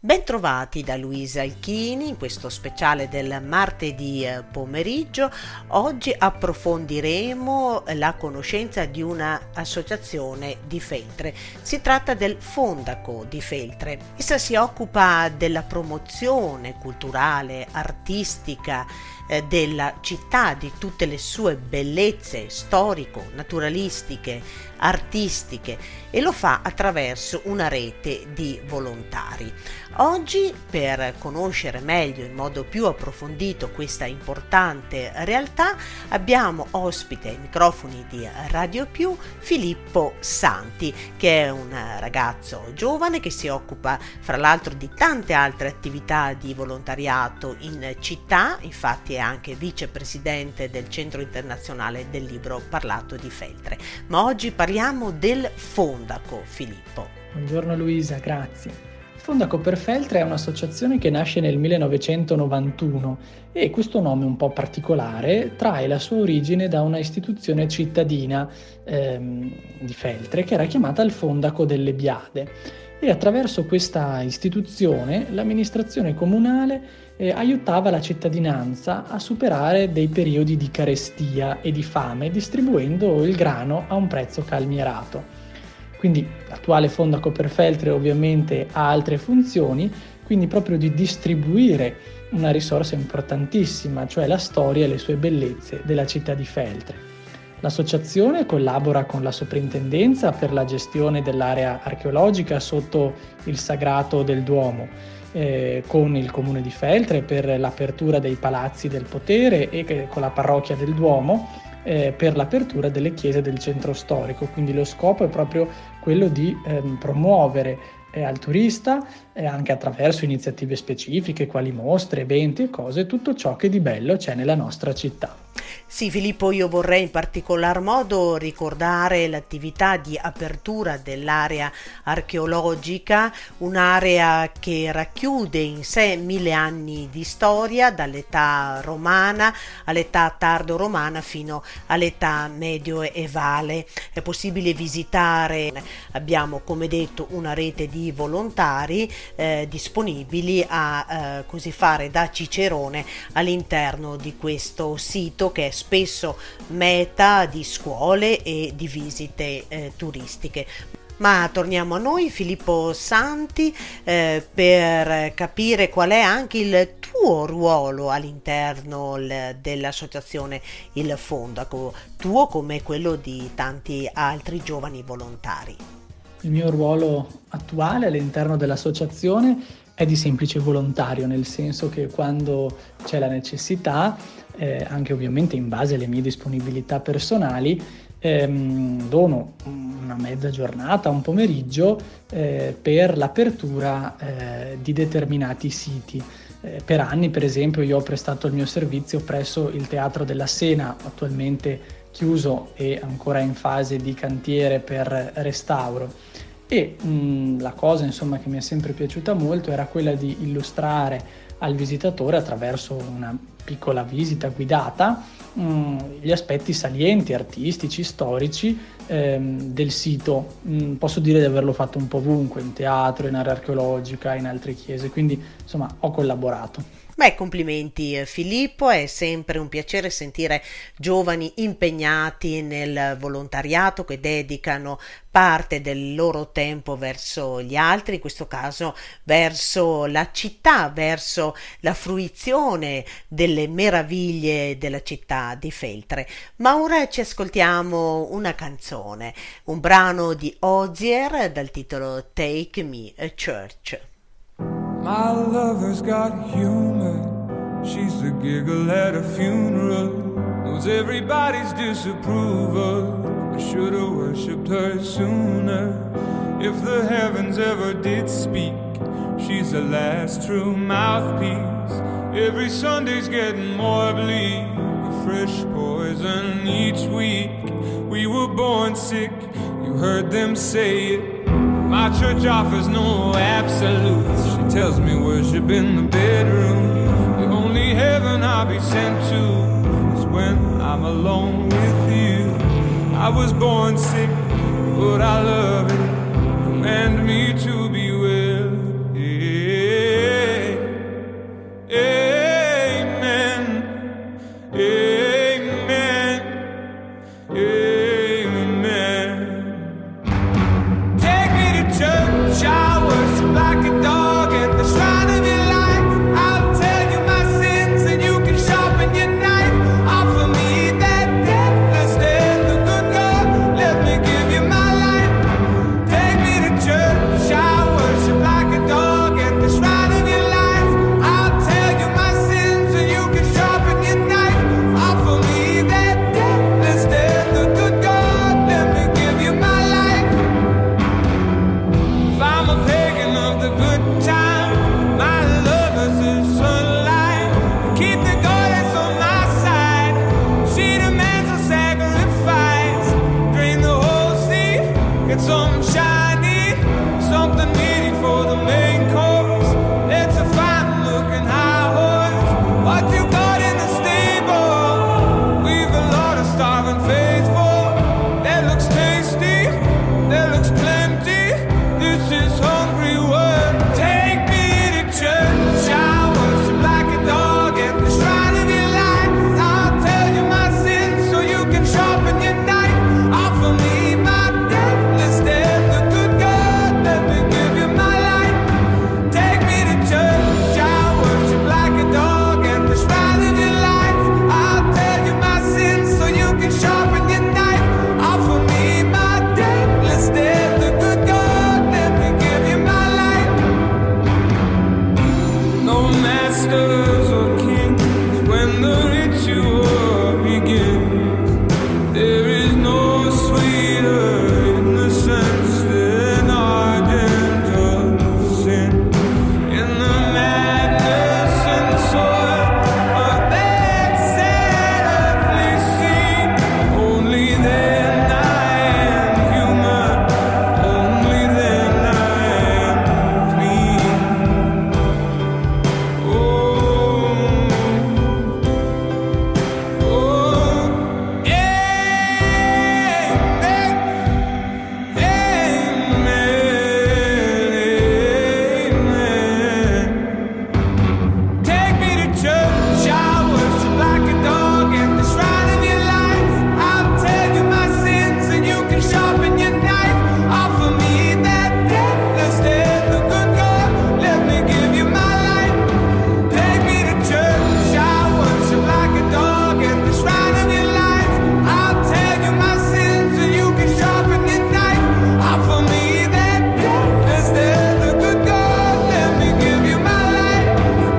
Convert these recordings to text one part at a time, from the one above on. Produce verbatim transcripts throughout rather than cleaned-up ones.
Bentrovati da Luisa Alchini in questo speciale del martedì pomeriggio. Oggi approfondiremo la conoscenza di una associazione di Feltre. Si tratta del Fondaco di Feltre. Essa si occupa della promozione culturale, artistica eh, della città, di tutte le sue bellezze storico-naturalistiche, artistiche, e lo fa attraverso una rete di volontari. Oggi, per conoscere meglio in modo più approfondito questa importante realtà, abbiamo ospite ai microfoni di Radio Più Filippo Santi, che è un ragazzo giovane che si occupa fra l'altro di tante altre attività di volontariato in città. Infatti è anche vicepresidente del Centro Internazionale del Libro Parlato di Feltre. Ma oggi parliamo del Fondaco, Filippo. Buongiorno Luisa, grazie. Fondaco per Feltre è un'associazione che nasce nel millenovecentonovantuno e questo nome un po' particolare trae la sua origine da una istituzione cittadina ehm, di Feltre che era chiamata il Fondaco delle Biade, e attraverso questa istituzione l'amministrazione comunale eh, aiutava la cittadinanza a superare dei periodi di carestia e di fame distribuendo il grano a un prezzo calmierato. Quindi l'attuale Fondaco per Feltre ovviamente ha altre funzioni, quindi proprio di distribuire una risorsa importantissima, cioè la storia e le sue bellezze della città di Feltre. L'associazione collabora con la Soprintendenza per la gestione dell'area archeologica sotto il Sagrato del Duomo, eh, con il Comune di Feltre per l'apertura dei Palazzi del Potere e con la Parrocchia del Duomo Eh, per l'apertura delle chiese del centro storico. Quindi lo scopo è proprio quello di ehm, promuovere eh, al turista, eh, anche attraverso iniziative specifiche quali mostre, eventi e cose, tutto ciò che di bello c'è nella nostra città. Sì, Filippo, io vorrei in particolar modo ricordare l'attività di apertura dell'area archeologica, un'area che racchiude in sé mille anni di storia, dall'età romana all'età tardo-romana fino all'età medioevale. È possibile visitare, abbiamo come detto una rete di volontari eh, disponibili a eh, così fare da cicerone all'interno di questo sito, che è spesso meta di scuole e di visite eh, turistiche. Ma torniamo a noi, Filippo Santi, eh, per capire qual è anche il tuo ruolo all'interno l- dell'associazione Il Fondaco, tuo come quello di tanti altri giovani volontari. Il mio ruolo attuale all'interno dell'associazione è di semplice volontario, nel senso che quando c'è la necessità, eh, anche ovviamente in base alle mie disponibilità personali, ehm, dono una mezza giornata, un pomeriggio eh, per l'apertura eh, di determinati siti. Eh, per anni, per esempio, io ho prestato il mio servizio presso il Teatro della Sena, attualmente chiuso e ancora in fase di cantiere per restauro. E mh, la cosa insomma che mi è sempre piaciuta molto era quella di illustrare al visitatore, attraverso una piccola visita guidata, mh, gli aspetti salienti, artistici, storici ehm, del sito. Mh, posso dire di averlo fatto un po' ovunque, in teatro, in area archeologica, in altre chiese, quindi insomma ho collaborato. Beh, complimenti Filippo, è sempre un piacere sentire giovani impegnati nel volontariato che dedicano parte del loro tempo verso gli altri, in questo caso verso la città, verso la fruizione delle meraviglie della città di Feltre. Ma ora ci ascoltiamo una canzone, un brano di Hozier dal titolo Take Me a Church. My lover's got humor, she's the giggle at a funeral, knows everybody's disapproval, I should've worshipped her sooner. If the heavens ever did speak, she's the last true mouthpiece. Every Sunday's getting more bleak, a fresh poison each week. We were born sick, you heard them say it. My church offers no absolutes. She tells me worship in the bedroom. The only heaven I'll be sent to is when I'm alone with you. I was born sick, but I love it. Command me to be well. Yeah. masters or kings when the ritual begins. There is no sweeter innocence than our gentle sin. In the madness and soil of that sad earthly sea, only then I am human, only then I am clean. Oh, oh, amen, amen. Take me to church, I worship like a dog at the shrine of your life. I'll tell you my sins and you can sharpen your knife. Offer me that death instead, the good God, let me give you my life. Take me to church, I worship like a dog at the shrine of your life. I'll tell you my sins and you can sharpen your knife. Offer me that death instead, the good God, let me give you my life.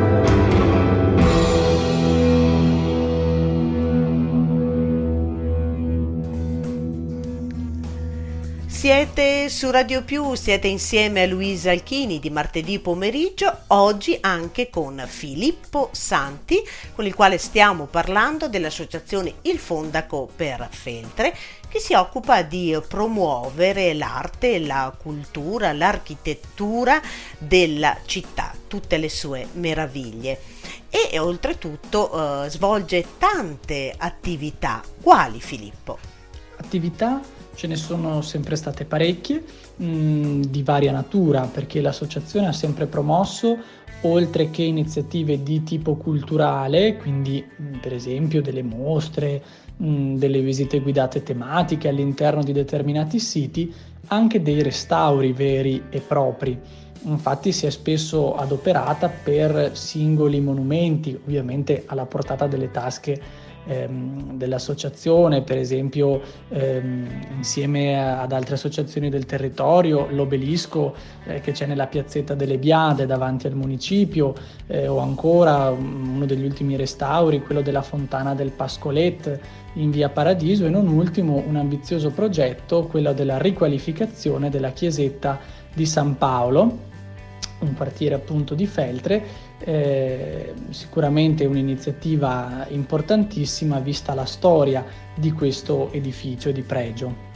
Siete su Radio Più, siete insieme a Luisa Alchini di martedì pomeriggio, oggi anche con Filippo Santi, con il quale stiamo parlando dell'associazione Il Fondaco per Feltre, che si occupa di promuovere l'arte, la cultura, l'architettura della città, tutte le sue meraviglie. E oltretutto eh, svolge tante attività. Quali, Filippo? Attività ce ne sono sempre state parecchie, mh, di varia natura, perché l'associazione ha sempre promosso, oltre che iniziative di tipo culturale, quindi mh, per esempio delle mostre, mh, delle visite guidate tematiche all'interno di determinati siti, anche dei restauri veri e propri. Infatti si è spesso adoperata per singoli monumenti, ovviamente alla portata delle tasche dell'associazione, per esempio ehm, insieme ad altre associazioni del territorio, l'obelisco eh, che c'è nella piazzetta delle Biade davanti al municipio, eh, o ancora uno degli ultimi restauri, quello della fontana del Pascolet in via Paradiso, e non ultimo un ambizioso progetto, quello della riqualificazione della chiesetta di San Paolo, un quartiere appunto di Feltre. Eh, sicuramente un'iniziativa importantissima vista la storia di questo edificio di pregio.